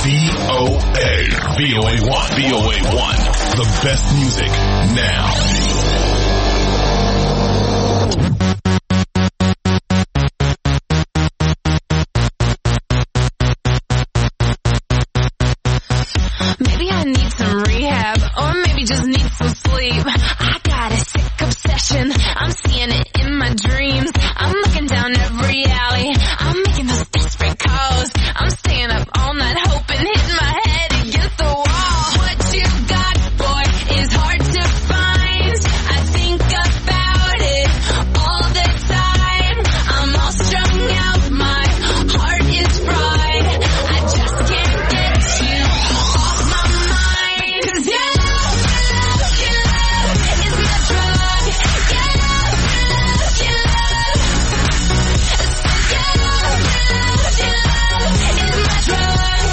VOA1. VOA1. The best music now. Maybe I need some rehab, or maybe just need some sleep. I got a sick obsession, I'm seeing it in my dreams. I'm looking down every alley, I'm making those desperate calls. I'm staying up all night hoping, hitting my head against the wall. What you got, boy, is hard to find. I think about it all the time. I'm all strung out, my heart is fried. I just can't get you off my mind. 'Cause your love is my drug. Your love is my drug.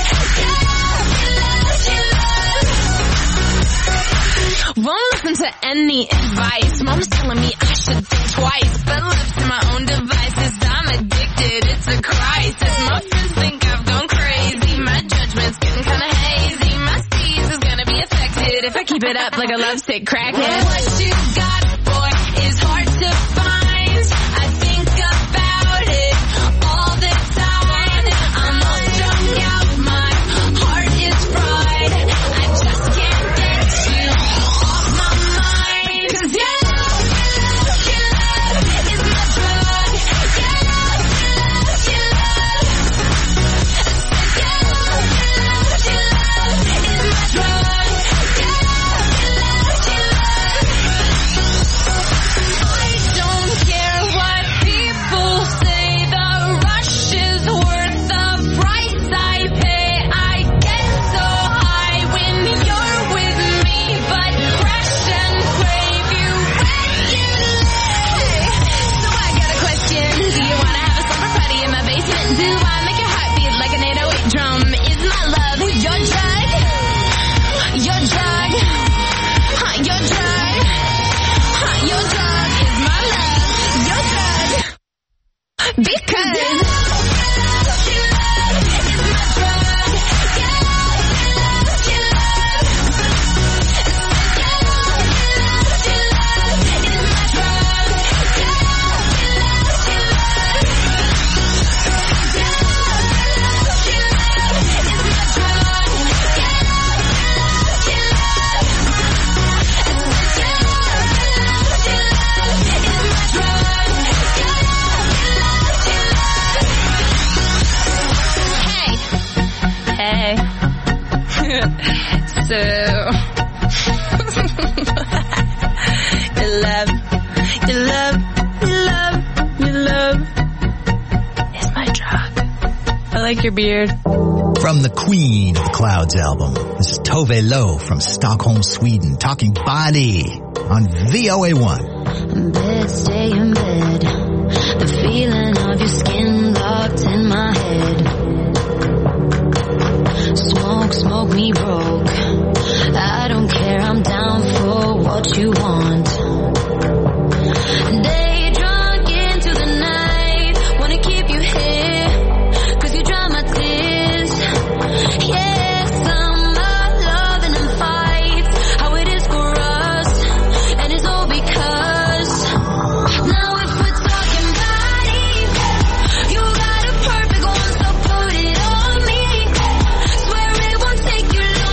Won't listen to any advice. Mom's telling me I should think twice, but left to my own devices, I'm addicted. It's a crisis. My friends think I've gone crazy. My judgment's getting kinda hazy. My steez is gonna be affected if I keep it up like a lovesick crackhead. What you got, boy, is hard to find. I think about it all the time. I'm all strung out, my heart is fried. I just can't get you off my mind. 'Cause your love is my drug. Your love is my drug. I don't care what people say, the rush is worth the price I pay. I get so high when you're with me, but crash and crave you when you lay. So I got a question, do you wanna have a slumber party in my basement? Do I make your heart beat like an 808 drum? Is my love your drug? Your drug? Your drug? Your drug is my love. Your drug. Because your love is my drug. Your love is my Hey. So your love is my drug. I like your beard. From the Queen of the Clouds album, this is Tove Lo from Stockholm, Sweden, talking body on VOA1. Bed, stay in bed. The feeling of your skin locked in my head. Smoke me broke. I don't care, I'm down for what you want. Day drunk into the night. Wanna keep you here, 'cause you dry my tears. Yeah, summer loving and fights, how it is for us. And it's all because now if we're talking bodies, you got a perfect one, so put it on me. Swear it won't take you long.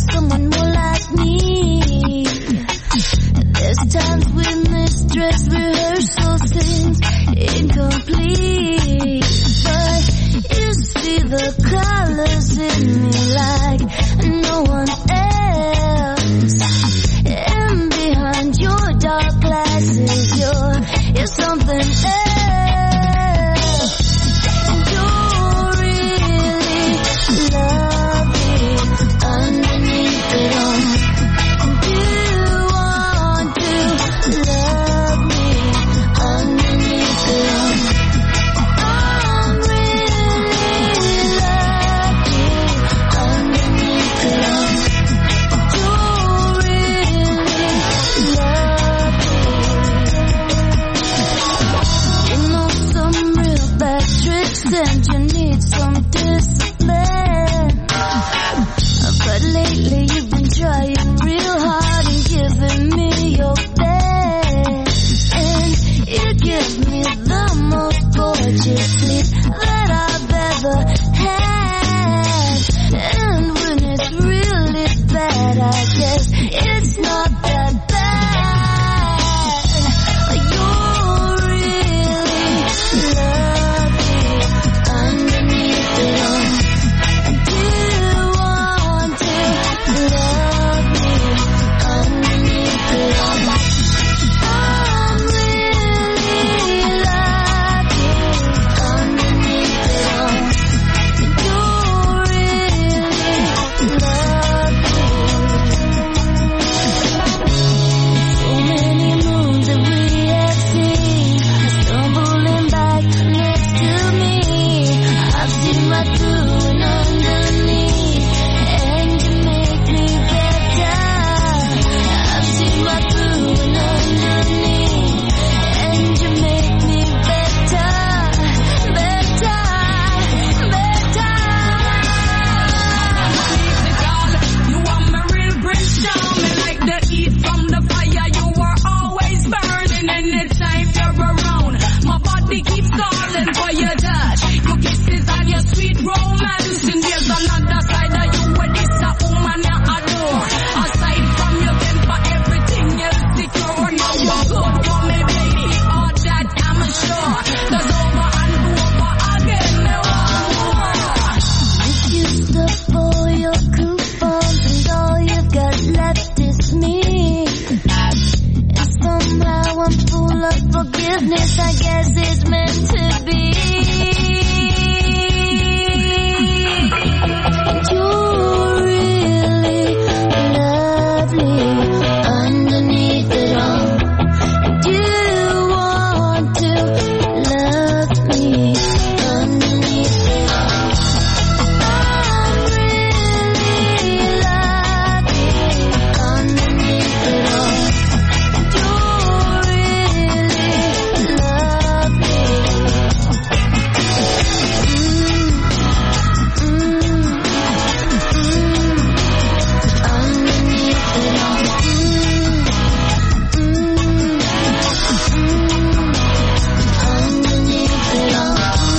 someone more like me. There's times when this dress rehearsal seems incomplete, but you see the colors in me like no one else. And behind your dark glasses, you're something else. And you're really lovely underneath it all. And you want to love me underneath it all. I'm really lucky underneath it all. You're really lovely. You know some real bad tricks and you need some discipline. But lately you've been trying real hard and giving me your best. And you give me the most gorgeous sleep that I've ever had. And when it's really bad, I guess it's not that bad. You're really lovely underneath it all. And you want to love me underneath it all. I'm really lucky underneath it all. And you're really lovely. So many moons that we have seen stumbling back next to me. I've seen right through and underneath, and you make me better. I've seen right through and underneath, and you make me better, better, better. You are my real brimstone, me like the heat from the fire. You are always burning anytime you're around. My body keeps calling for your touch, your kisses and your sweet romance. And there's another side of you where this a woman I adore. Aside from your temper, everything else secure. You are good for me, baby, all that I'm sure. There's over and over again, there are more. If you stuff all your coupons and all you've got left is me, and somehow I'm full of forgiveness, I guess it's meant to be. And you're really lovely underneath it all. And you want to love me underneath it all. I'm really lucky underneath it all. You're really lovely. Underneath it all. Underneath it all.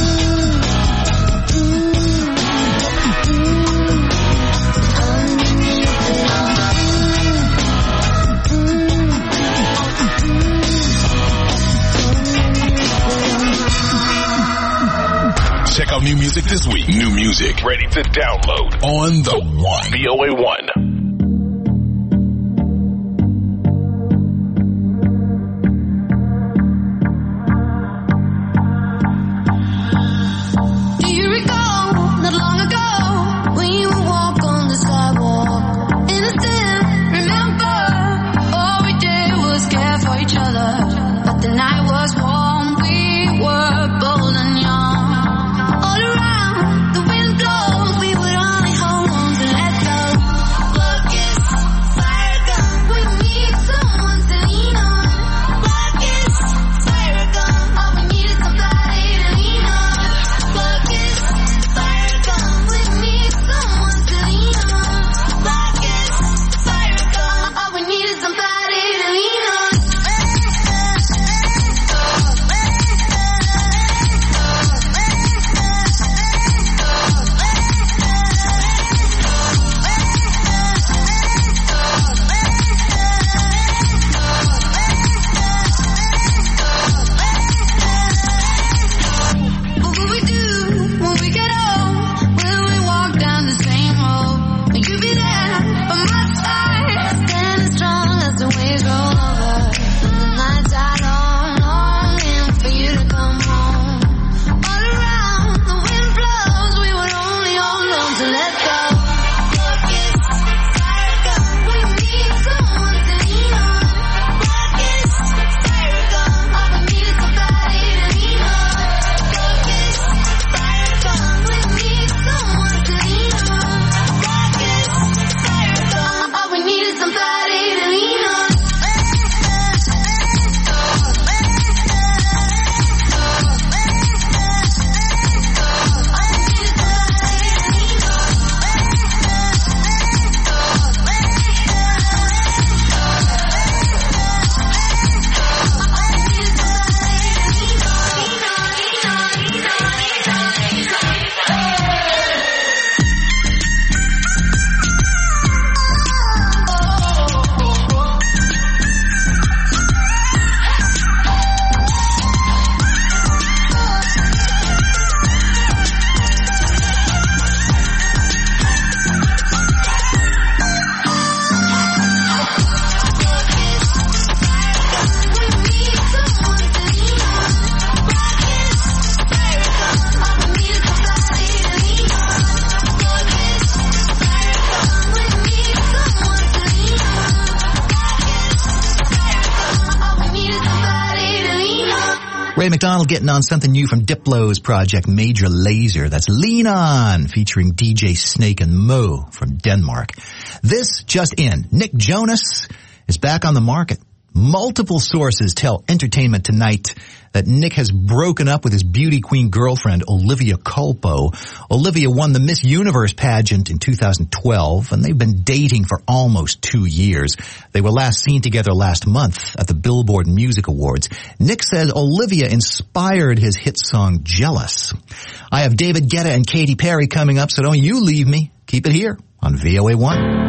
Check out new music this week. New music ready to download on the One. VOA1. Do you recall not long ago when you would walk on the sidewalk? Innocent, remember, all we did was care for each other. But the night was warm, we were bold and young. All around, the wind blows, we would only hold on to let go. Ray McDonald getting on something new from Diplo's project Major Lazer. That's Lean On, featuring DJ Snake and Mo from Denmark. This just in. Nick Jonas is back on the market. Multiple sources tell Entertainment Tonight that Nick has broken up with his beauty queen girlfriend, Olivia Culpo. Olivia won the Miss Universe pageant in 2012, and they've been dating for almost 2 years. They were last seen together last month at the Billboard Music Awards. Nick says Olivia inspired his hit song, Jealous. I have David Guetta and Katy Perry coming up, so don't you leave me. Keep it here on VOA1.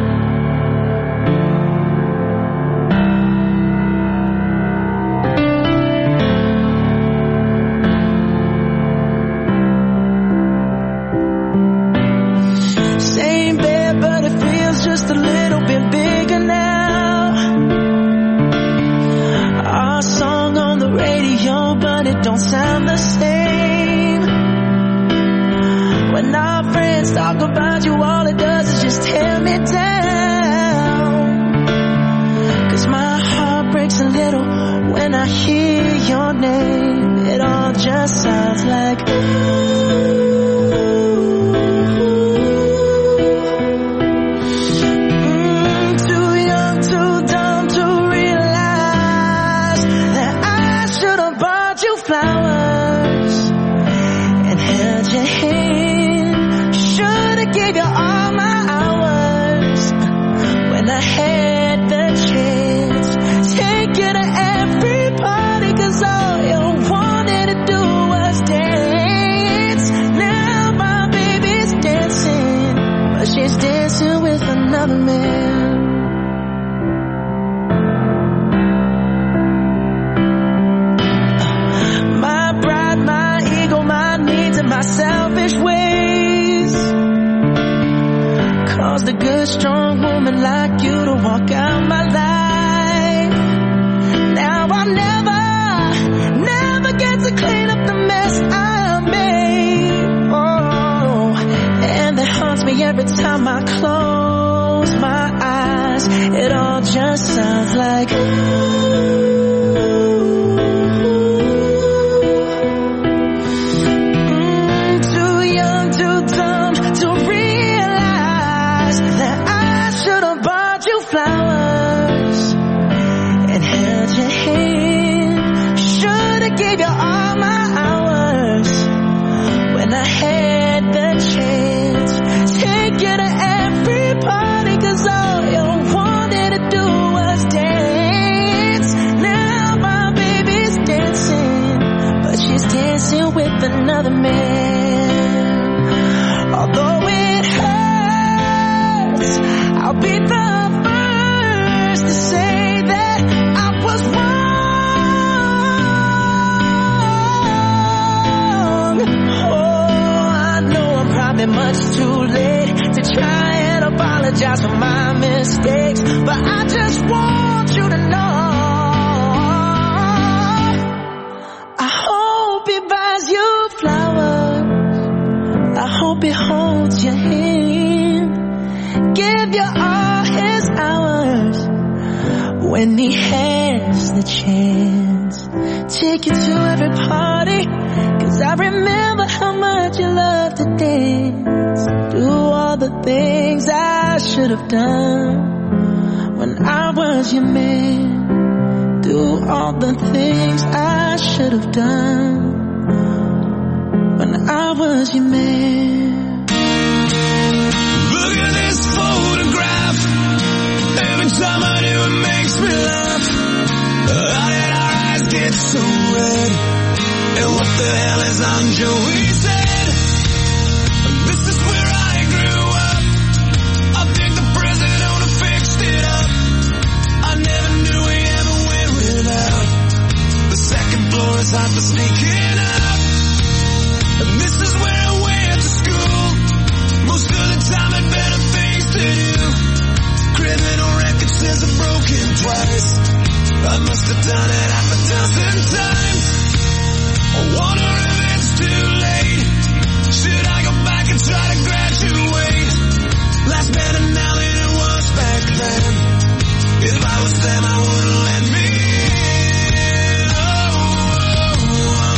If I was them, I wouldn't let me. Oh,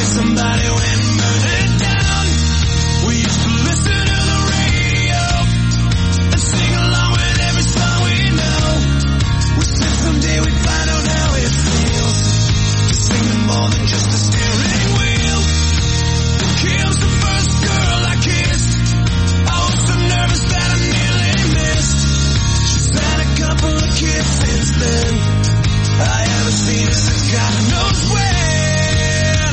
somebody went and burned it down. We used to listen to the radio and sing along with every song we know. We said someday we'd find out how it feels to sing to more than just a steering wheel. Kim's the first girl I kissed. I was so nervous that I nearly missed. She's had a couple of kids since then. I haven't seen her since God knows when.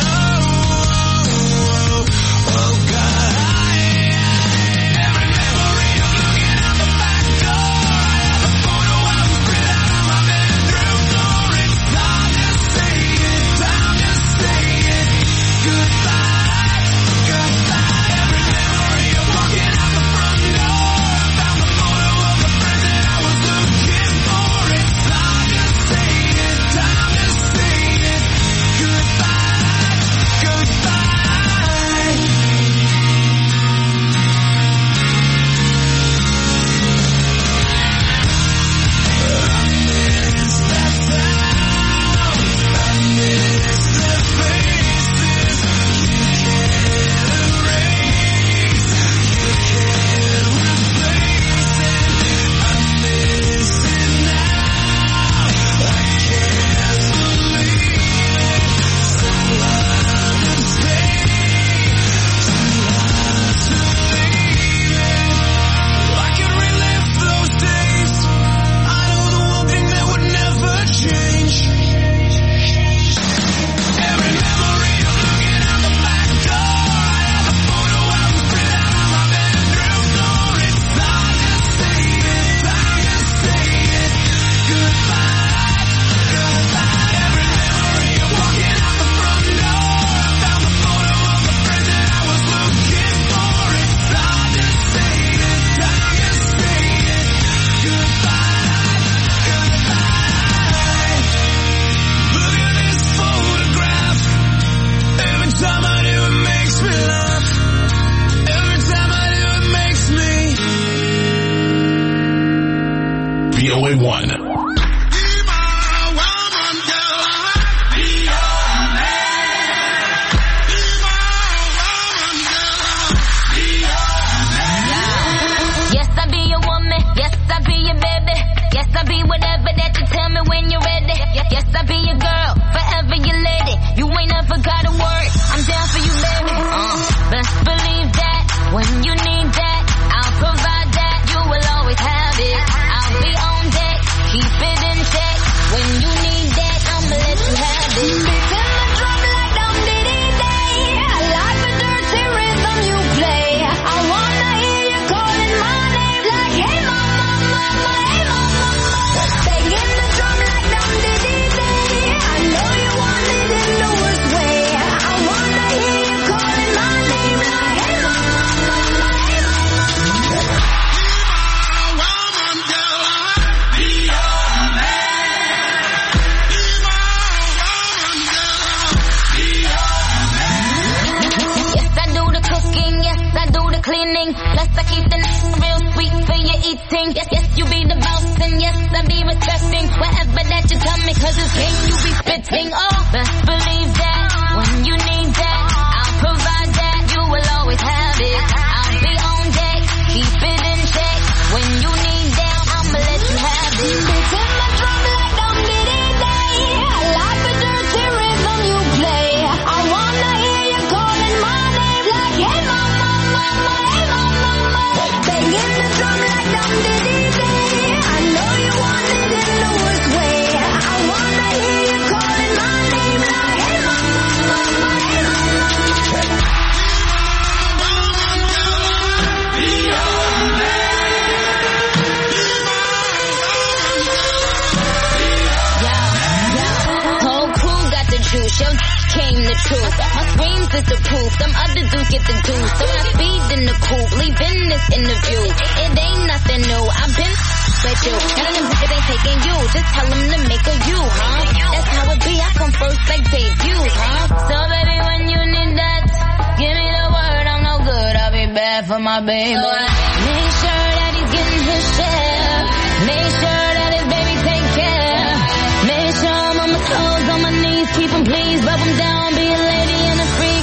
Oh God. Every memory of looking out the back door. I have a photo I was printed out on my bedroom door. It's time to say it, time to say it. Goodbye, goodbye. Every memory of walking out the front door. I found the photo of the present I was looking for. It's time to say it, time to say it. Goodbye, goodbye. I can relive those days. I know the one thing that would never change. Every memory of looking out the back door. I have a photo I was printed out on my bedroom door. It's time to say it, time to say it. Goodbye, goodbye. Every memory of walking out the front door. I found the photo of the present I was looking for. It's time to say it, time to say it. Goodbye, goodbye. Look at this photograph. Every time I do it makes me laugh. Every time I do it makes me. VOA1. Be my woman, girl. Be your man. Be my woman, girl. Be your man. Yes, I be your woman. Yes, I be your baby. Yes, I be whatever that you tell me when you're ready. Yes, I be your girl, forever your lady. You ain't never gotta worry. I'm down for you, baby. Best believe that when you need that, I'll provide that. You will always have it. I'll be on deck, keep it in check. When you need that, I'ma let you have it. Beating the drum like dum diddy day. I like the dirty rhythm you play. I wanna hear you calling my name like, hey mama, mama, hey mama. Banging the drum like dum diddy day. I know you want it in the worst way. I wanna hear you calling my name like, hey mama, mama, hey mama. Be my woman, girl. Be your man. Be my woman, girl. Be your man. Yes, I do the cooking, yes, I do the cleaning. Plus I keep the real sweet for your eating. Yes, yes, you be the boss and yes, I be respecting whatever that you tell me, cause it's game you be spitting. Oh, best believe that when you need that, I'll provide that. You will always have it. I'll be on deck, keep it in check. When you need that, I'ma let you have it. Beating my drum like dum diddy day. I like the dirty rhythm you play. I wanna hear you calling my name like, hey mama, mama, hey mama. Banging the drum like dum diddy day. I know you want it in the worst way. I wanna hear you calling my name like, hey mama, mama, hey mama. Be your man. Whole crew got the juice, your came the truth. My screams is the proof, them other dudes get the juice. So I speed in the coupe, leaving this interview. It ain't nothing new, I've been with you. None of them niggas ain't taking you, just tell them to make a you, huh? That's how it be, I come first like debut, huh? So baby, when you need that, give me the word, I'm no good, I'll be bad for my baby. Make sure that he's getting his share. Make sure that his baby take care. Make sure I'm on my toes, on my knees, keep him pleased, rub him down, be a lady and a free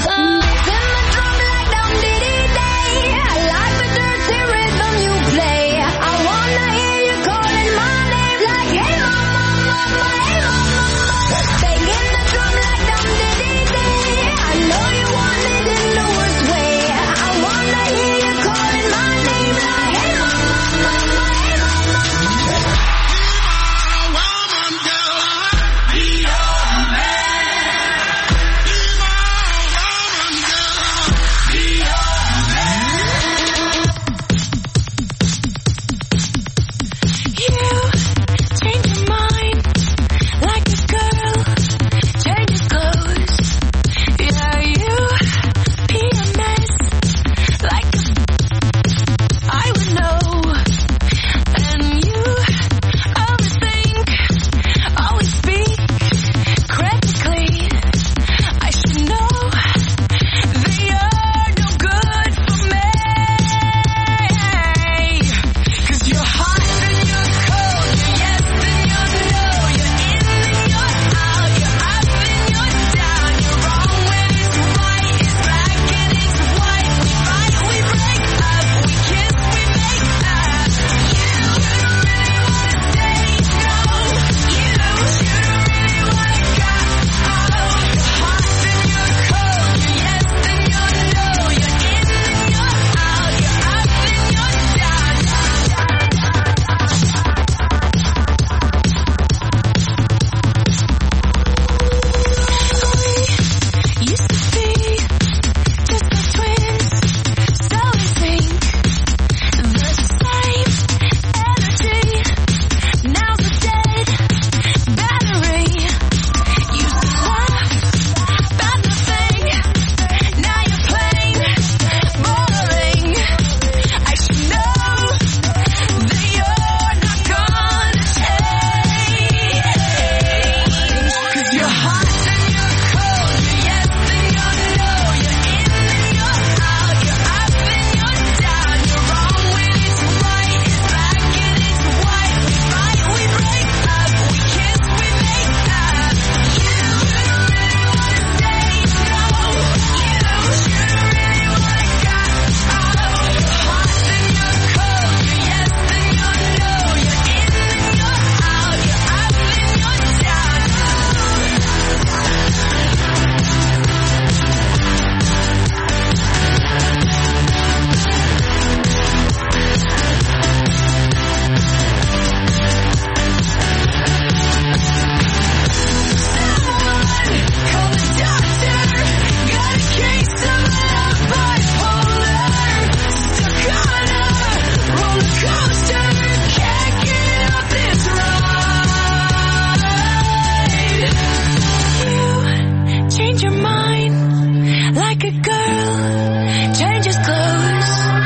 naked girl changes clothes.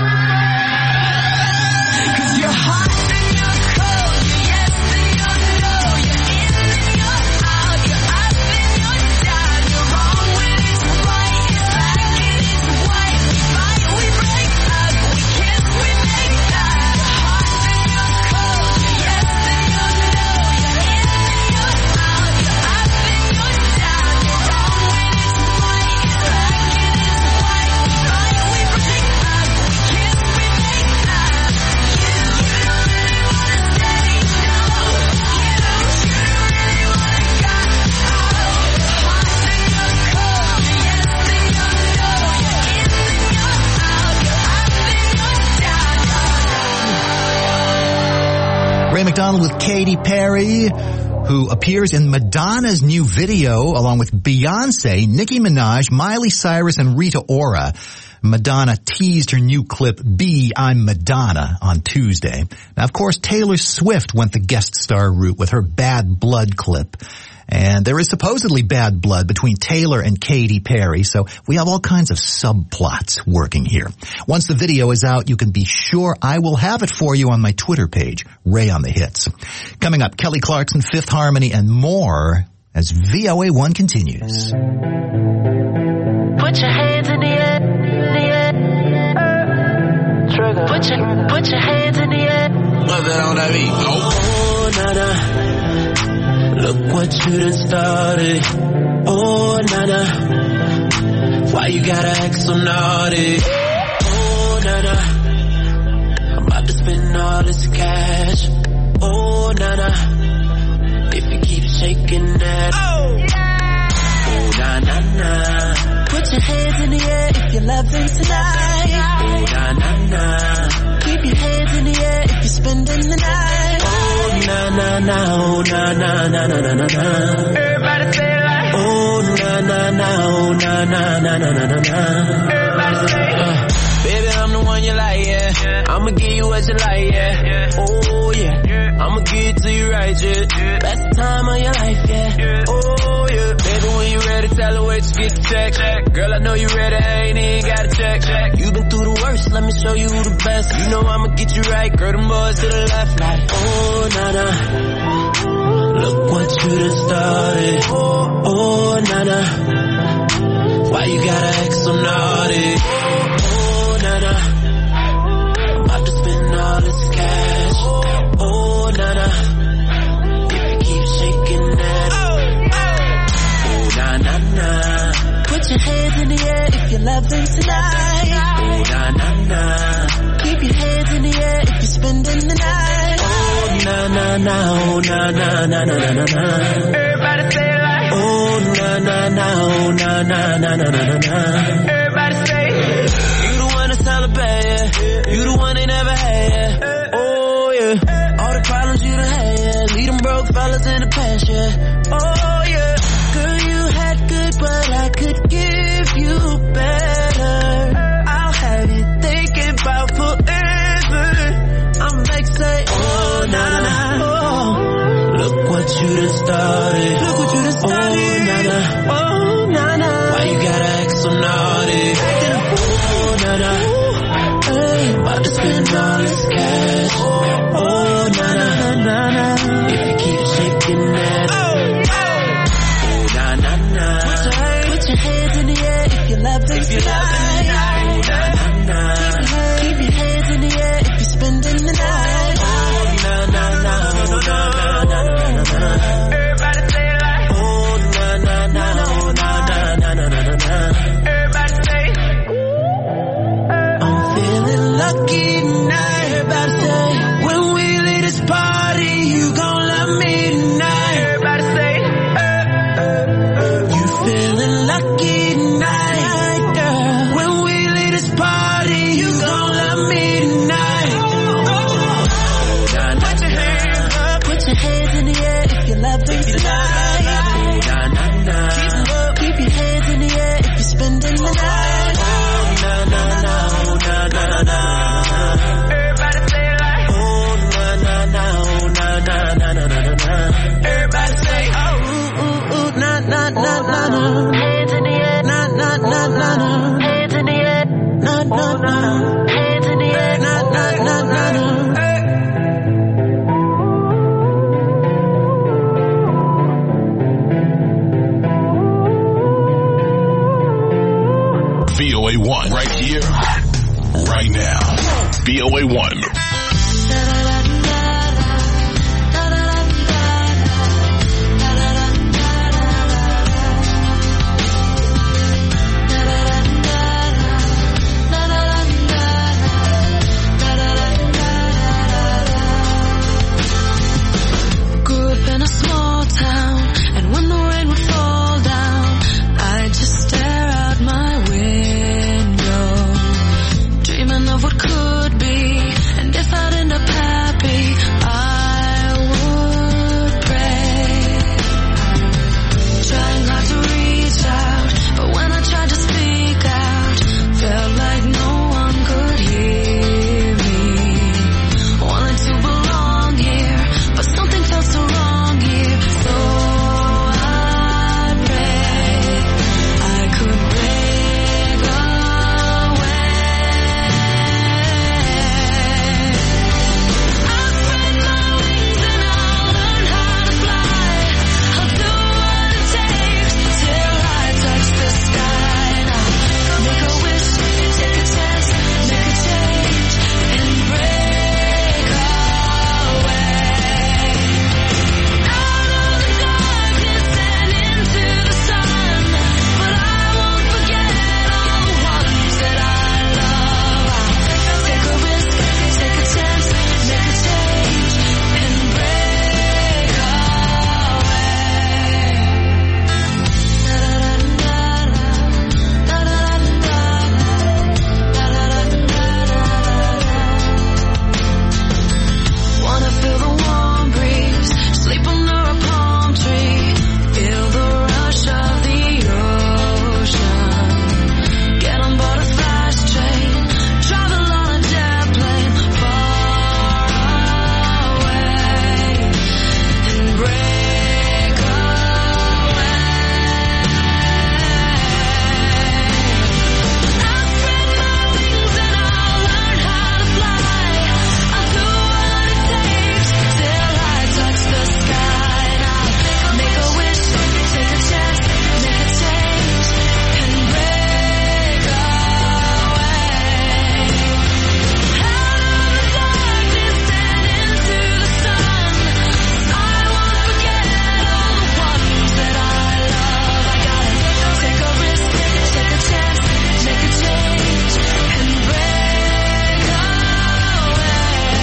'Cause you're hot and you're cold, you're yes and you're no, you're in and you're out, you're up and you're down, you're wrong when it's right, it's black and it's white, we fight, we break up, we kiss, we make up. Hot and you're cold, you're yes and you're no, you're in and you're out, you're up and you're down, you're wrong when it's right, it's black and it's white, we fight, we break up, we kiss, we make up. You don't really wanna say no, you don't really wanna go out. Hot and you're cold, you're yes and you're no, you're in and you're out, you're up and you're down. Ray McDonald with Katy Perry, who appears in Madonna's new video along with Beyonce, Nicki Minaj, Miley Cyrus, and Rita Ora. Madonna teased her new clip, Be I'm Madonna, on Tuesday. Now, of course, Taylor Swift went the guest star route with her Bad Blood clip. And there is supposedly bad blood between Taylor and Katy Perry, so we have all kinds of subplots working here. Once the video is out, you can be sure I will have it for you on my Twitter page, Ray on the Hits. Coming up, Kelly Clarkson, Fifth Harmony, and more as VOA1 continues. Put your hands in the air, Trigger. Put your hands in the air. Mother on that beat. Oh, nana, look what you done started. Oh, nana, why you gotta act so naughty? Oh, nana, I'm about to spend all this cash. Oh, nana, if you keep shaking that. Oh, na na na. Put your hands in the air if you're loving tonight. Oh, na na na. Keep your hands in the air if you're spending the night. Oh, na na na. Oh, na na na na na na na. Everybody say it like. Oh, na na na. Oh, na na na na na na na. Everybody say it. Baby, I'm the one you like, yeah. I'ma give you what you like, yeah. Oh, yeah. I'ma give it to you right, yeah. Best time of your life, yeah. Oh, yeah. Baby, when you ready, tell her where to get the check. Girl, I know you ready, I ain't even gotta check. You been through the worst, let me show you who the best. You know I'ma get you right, girl, them boys to the left, like, oh, nana. Look what you done started. Oh, nana. Why you gotta act so naughty? Oh, nana. I'm about to spend all this cash. Oh, nana. If you keep shaking that. Oh, na na na. Put your hands in the air if you're loving tonight. Oh, na na na. Keep your hands in the air if you're spending the night. Oh, na na na. Oh, na na na na na na na. Everybody say it like. Oh, na na na. Oh, na na na na na na na. Everybody say it. You the one to celebrate, yeah. You the one they never had, yeah. Oh, yeah. All the problems you done had, yeah. Leave them broke fellas in the past, yeah. Oh, yeah. Girl, you had good, but I could give you better. I'll have you thinking about forever. I'm like, say, oh, na na, oh. Look what you done started. Look what you done started. Oh, nana. Oh, na na. Why you gotta act so naughty? Oh, nana. About to spend all this cash. Oh, nana. If you keep shaking that. Oh, na na na. Put your hands in the air if you're loving tonight. Oh, na na na. Keep your hands in the air if you're spending the night. Oh, na na na. Oh, na na na na na. Everybody say it like. Oh, na na na. Oh, na na na na na na. Everybody say it. I'm feeling lucky tonight. Everybody say it. When we leave this party, you gon' love me tonight. Everybody say it. You feeling lucky tonight, girl. When we leave this party, you gon' love me tonight. Put your hands up. Put your hands in the air if you're loving tonight. Na na na. Keep your hands in the air if you're spending the night. Na na na. Na na na. Everybody say it like. Oh na na na. Oh na na na na na na. Everybody say, oh, ooh, ooh, ooh, na na na na na. Hands in the air, na na na VOA1 right here, right now. VOA1. In a small town, and when the rain would fall down, I'd just stare out my window, dreaming of what could be. And if I'd end up happy, I would pray, trying hard to reach out, but when I tried to speak out, felt like no one could hear me. Wanted to belong here, but something felt so wrong. So I pray I could break away. I'll spread my wings and I'll learn how to fly. I'll do what it takes till I touch the sky. And I'll make a wish, take a chance, make a change, and break away. Wanna feel the warm breeze, sleep under a palm tree, feel the rush of the ocean, get on board a fast train, travel on a jet plane, far away, and break away. I'll spread my wings and I'll learn how to fly. I'll do what it takes till I touch the sky. And I'll make a wish, take a chance, make a change, and break away. Out of the darkness and into the sun, I won't forget all the ones that I love. I gotta take a risk, take a chance, make a change, and break away.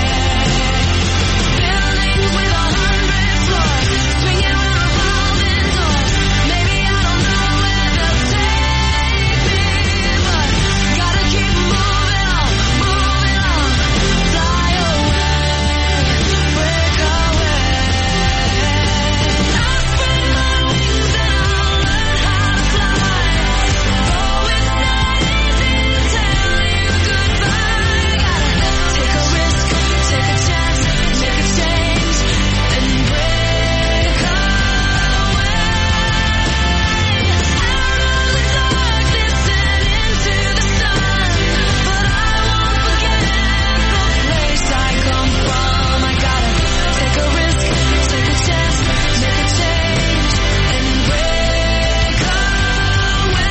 Buildings with 100 floors, swinging round revolving doors. Maybe I don't know where they'll take me, but gotta keep moving on, fly away, break away. I'll spread my wings and I'll learn how to fly. Oh, it's not easy to tell you goodbye. Gotta take a risk, take a chance, make a change, and break away. Out of the darkness and into the sun, but I won't forget the place I come from. I gotta take a risk, take a chance, make a change, and break away.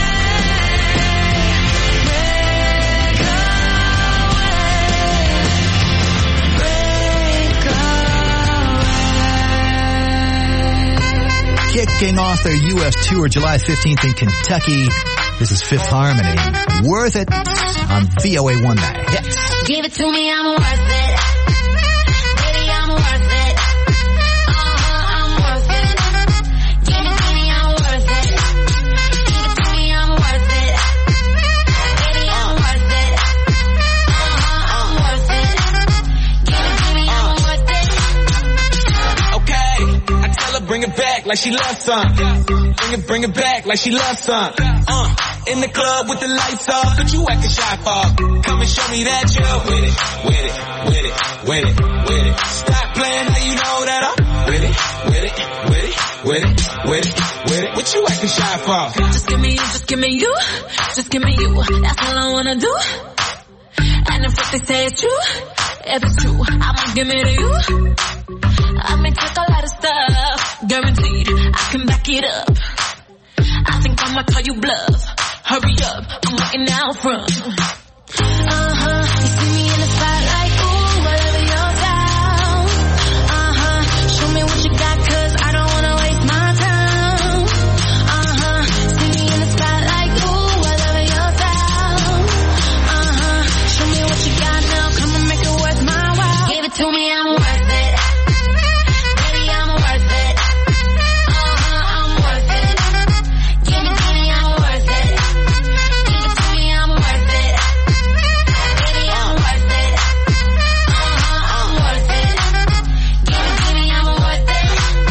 Kicking off their U.S. tour July 15th in Kentucky. This is Fifth Harmony. Worth It on VOA1 The Hits. Give it to me, I'm worth it. Baby, I'm worth it. I'm worth it. Give it to me, I'm worth it. Give it to me, I'm worth it. Baby, I'm worth it. I'm worth it. Give it to me, I'm worth it. Okay, I tell her bring it back like she loves some. Bring it back like she loves some. In the club with the lights off, but you acting shy for. Come and show me that you're with it, with it, with it, with it, with it. Stop playing, now you know that I'm with it, with it, with it, with it, with it, with it. What you acting shy for? Just give me you, just give me you, just give me you. That's all I wanna do. And if what they say is true, if it's true, I'ma give it to you. I may take a lot of stuff, guaranteed I can back it up. I think I'ma call you bluff. Hurry up, I'm waiting out front. You see me in the spotlight, ooh, whatever your style. Show me what you got, cause I don't wanna waste my time. See me in the spotlight, ooh, whatever your style. Show me what you got now, come and make it worth my while. Give it to me, I'm worth it. Baby, I'm worth it. I'm worth it. Give it to me, I'm worth it. Give it to me, I'm worth it. Baby, I'm worth it. I'm worth it. Give it to me, I'm worth it.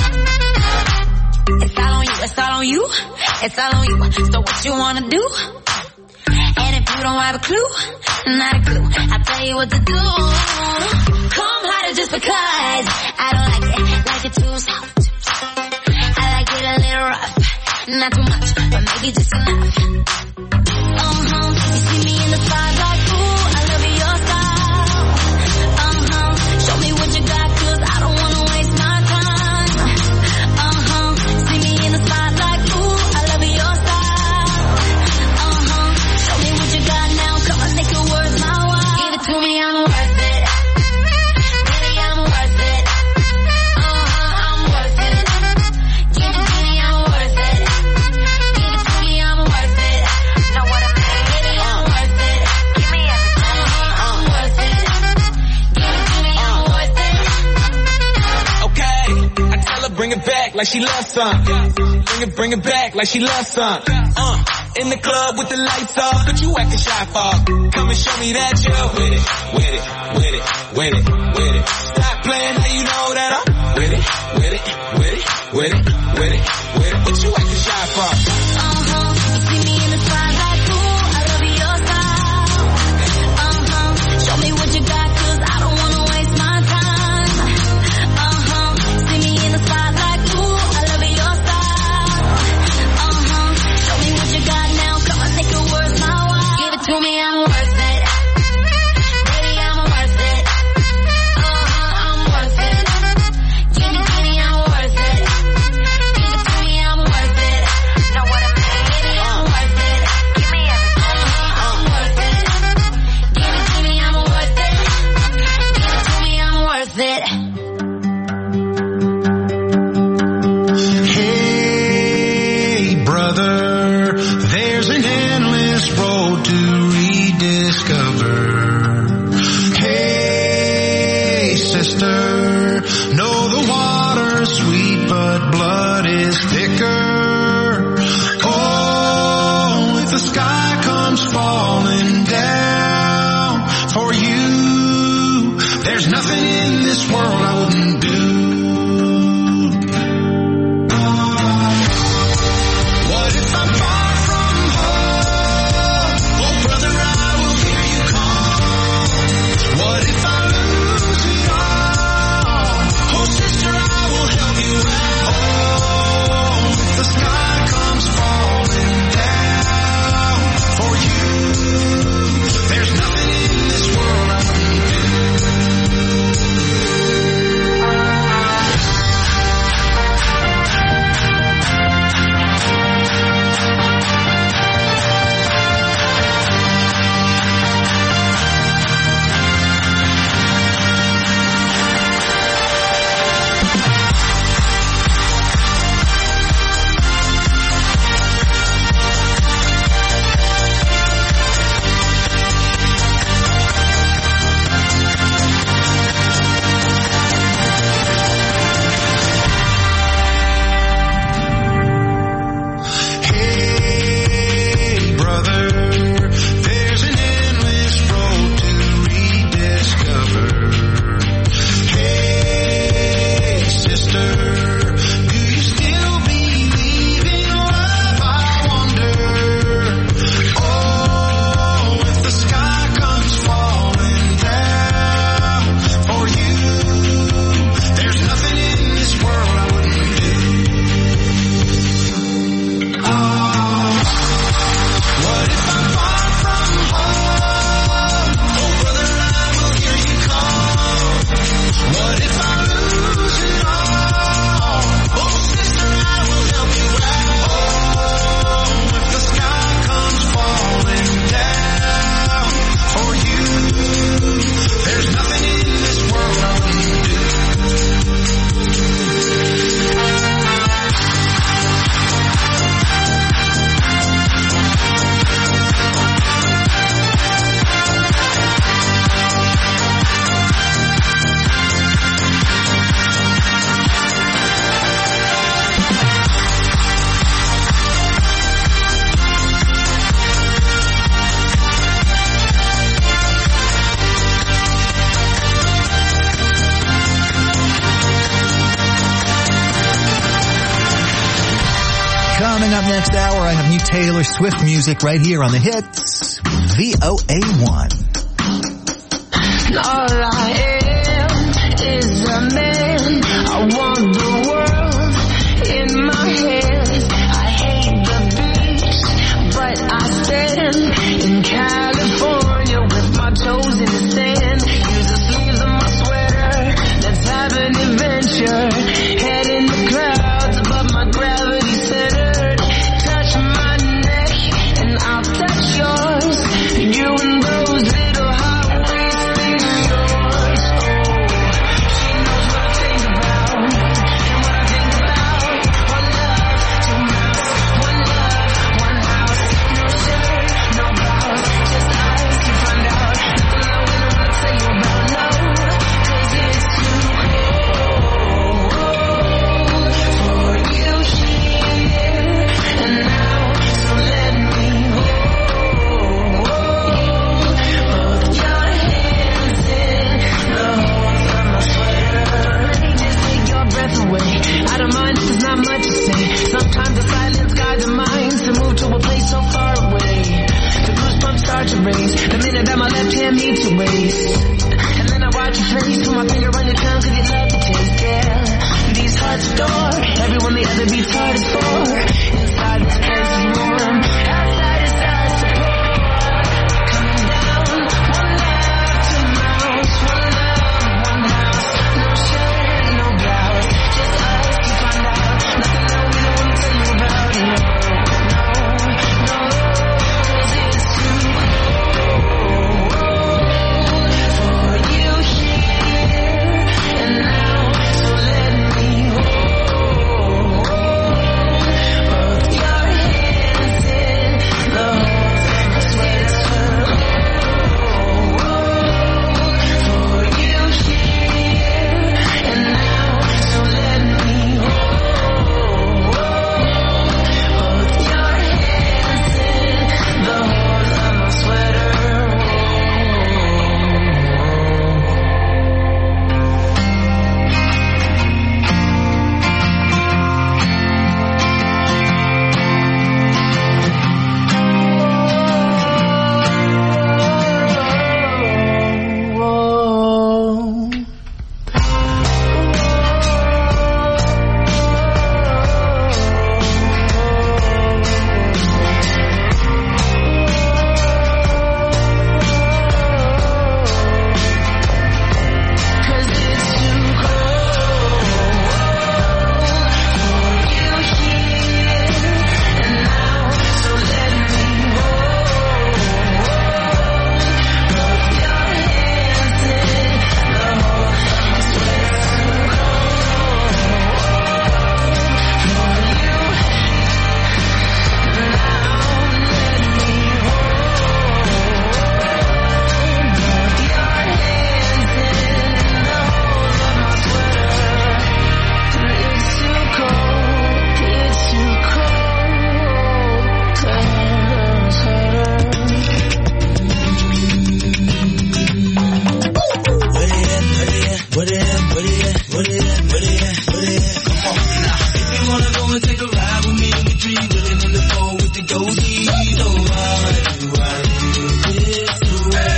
It's all on you, it's all on you. It's all on you, so what you wanna do? And if you don't have a clue, not a clue, I'll tell you what to do. Come harder just because I don't like it too soft. I like it a little rough, not too much, but maybe just enough. You see me in the spotlight, ooh, I love your style. Show me what you got, cause I don't wanna waste my time. See me in the spotlight, ooh, I love your style. Show me what you got now, come on, make it worth my while. Give it to me, I'm worth it. Baby, I'm worth it. I'm worth it. Give it to me, I'm worth it. Give it to me, I'm worth it. Know what I mean? Baby, I'm worth it. Give me everything. I'm worth it. Give it to me, I'm worth it. Okay, I tell her bring it back like she loves some. Bring it back like she loves some. In the club with the lights off, but you acting shy for. Come and show me that you're with it, with it, with it, with it, with it. Stop playing, now you know that I'm with it, with it, with it, with it, with it, with it. What you acting shy for? You see me in the spotlight, ooh, I love your style. Show me what you got, cause I don't wanna waste my time. See me in the spotlight, ooh, I love your style. Show me what you got now, come on, make it worth my while. Give it to me, I'm worth it. Baby, I'm worth it. I'm worth it. Give it to me, I'm worth it. Give it to me, I'm worth it. Know what I mean? Baby, I'm worth it. Give me everything. I'm worth it. Give it to me, I'm worth it. Give it to me, I'm worth it. Hey, brother, there's an endless road to rediscover. Hey, sister, know the water's sweet, but blood is thicker. Oh, if the sky comes falling down for you, there's nothing in this world I wouldn't do. What if I'm far from home? Oh, brother, I will hear you call. What if I lose it all? Oh, sister, I will help you out. Oh, if the sky comes falling down for you, there's nothing in this world I wouldn't do. Coming up next hour, I have new Taylor Swift music right here on the hits, VOA1. All I am is a man. I want the world in my hands. I hate the beach, but I stand in California with my toes in the sand. Use the sleeves of my sweater. Let's have an adventure. Head in the clouds above my gravity centered. Touch my neck and I'll touch yours. You and those little highways think yours. She knows what I think about. And what I think about. One love, two mouths. One love, one house. No shirt, no blouse. Just eyes to find out. Nothing I wouldn't want to tell you about. No, 'cause it's too cold for you here and now. So let me hold both your hands in the holes of my sweater. Just take your breath away. Out of mind, there's not much to say. Sometimes the silence guides the mind to move to a place so far away. The goosebumps start to raise the minute that my left hand meets your waist. And then I watch your face, put my finger on your tongue 'cause you love to taste, yeah. These hearts adore everyone the other beats heart is for. Inside this place is warm, outside is us support. Coming down, one love, two mouths. One love, one house. No shirt, no blouse. Just us to find out. Nothing that we don't want to tell you about. No, 'cause it's too cold for you here and now. So let me hold both your hands in the holes of my sweater. For you here and now. So let me hold both your hands in the holes of my sweater. Cause it's too cold for you here and now. So let me hold both your hands in the holes of my sweater. For you now, let me hold both your hands in the holes of my sweater. It's too cold to handle a sweater. Come on now. If you wanna go and take a ride with me, we three willing in the four with the goatees. Oh, why do I live this way?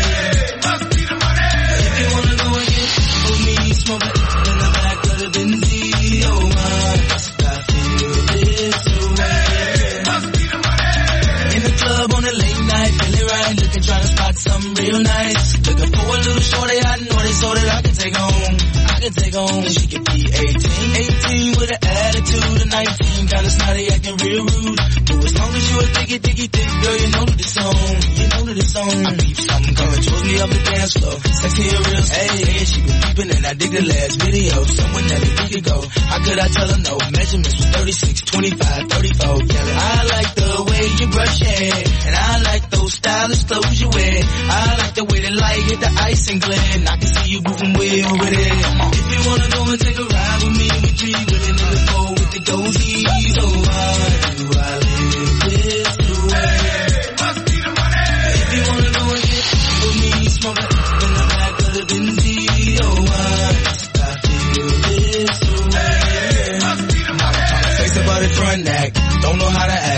If you wanna go and get with me, smoke it in the back of the Benzie. Oh, why must I feel this way? In the club on a late night, feeling right, looking, trying to spot something real nice. Looking for a little shorty, I know they so that I can take home. She could be 18 with an attitude, and 19 kinda snotty, acting real rude. But as long as you a thick, girl, you know that it's on. I peep something coming towards me up the dance floor. Sexy and real, hey, she been peeping and I dig the last video. Someone that a week ago, how could I tell her no? Measurements was 36, 25, 34, yelling. I like the way you brush your hair, and I like those stylish clothes you wear. I like the way the light hit the ice and glare, and I can see you moving way over there. If you wanna go and take a ride with me, we three willing in the four with the goatees. Oh, why do I live this way? If you wanna go and get with me, smoke it in the back of the Benzie. Oh, why must I feel this way? Now I'm trying to face about it front act, don't know how to act.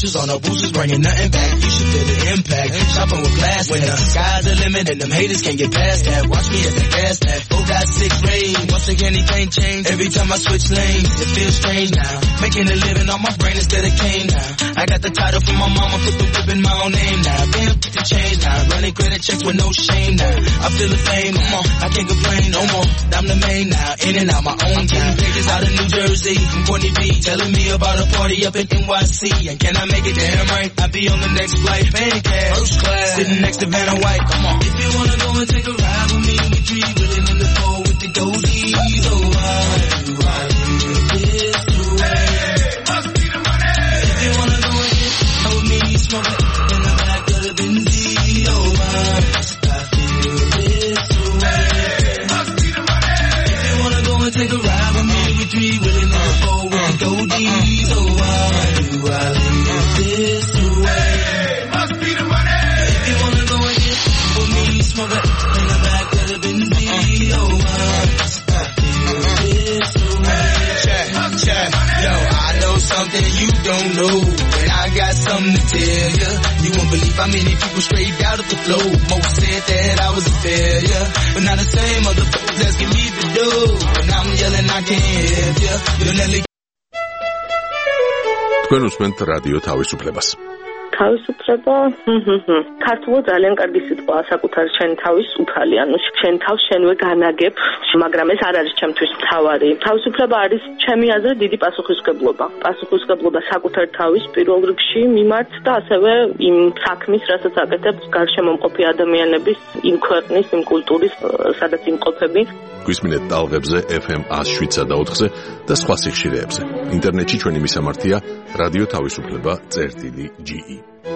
boosters on the boosters, bringing nothing back. You should feel the impact. Shopping with glass when the sky's the limit and them haters can't get past that. Watch me as the gas that 4.6 range. Once again, anything change. Every time I switch lanes, it feels strange now. Making a living on my brain instead of cane now. I got the title from my mama, put the whip in my own name now. Damn, the change now. Running credit checks with no shame now. I feel the fame, come on, I can't complain no more. I'm the main now, in and out my own time. Niggas out of New Jersey, from Courtney B, telling me about a party up in NYC. And can I make it damn right? I'll be on the next flight, paying cash, first class, sitting next to Vanna White. Come on, if you wanna go and take a ride with me, we three willing in the four with the goldies. Oh, why do this way? Must be the money. If you wanna go and get with me, smoke it in the back of the Benz. Oh, why must I feel this way? Must be the money. If you wanna go and take a ride with me, we three willing in the four with the goldies. Oh, why do I live this way? Must be the money. If you wanna go and get with me, smoke it in the back of the Benz. Oh, why must I feel this way? Check. Yo, I know something you don't know, and I got something to tell ya. You won't believe how many people straight out of the flow. Most said that I was a failure, but now the same motherfuckers asking me to do. And I'm yelling I can't help ya. You'll never. თქვენ უსმენთ რადიო თავისუფლებას. თავისუფლება ქართულად ძალიან კარგი სიტყვაა საკუთარი შენი თავის უფალი, ანუ შენ თავს შენვე განაგებ, მაგრამ ეს არ არის ჩემთვის მთავარი. თავისუფლება არის ჩემი აზრით დიდი პასუხისმგებლობა საკუთარი თავის პირველ რიგში მიმართ და ასევე იმ საქმის, რასაც აკეთებს გარშემო მყოფი ადამიანების, იმ ქვეყნის, იმ კულტურის, სადაც იმყოფები. გვისმინეთ ტალღებზე FM 107.4-ზე და სხვა სიხშირეებზე. ინტერნეტში ჩვენი მისამართია რადიო თავისუფლება.ge